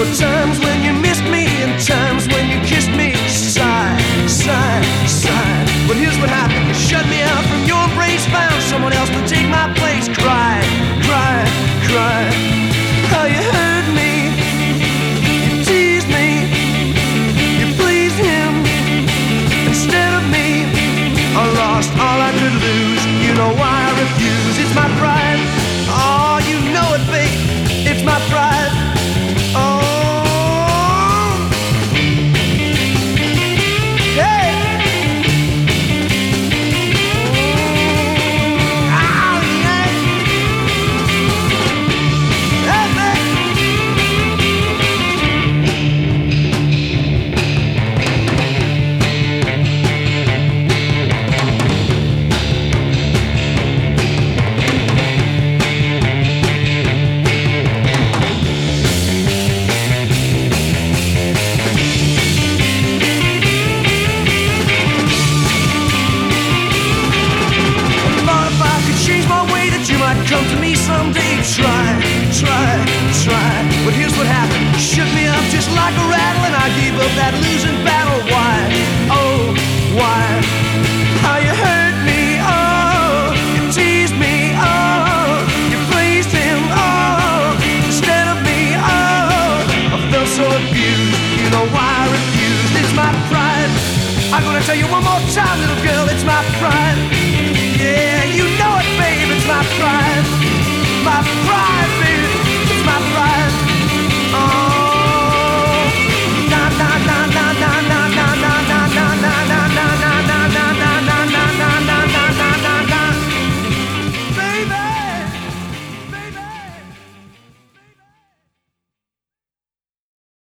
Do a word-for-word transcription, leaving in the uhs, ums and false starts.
times when you missed me and times when you kissed me. Sigh, sigh, sigh. But here's what happened. You shut me out from your embrace, found someone else to take my place. Cry, cry, cry. How you hurt me, you teased me, you pleased him instead of me. I lost all I could lose. You know why I refuse. It's my pride. Oh, you know it, babe. It's my pride. Oh. Come to me someday, try, try, try. But here's what happened. Shook me up just like a rattle, and I gave up that losing battle.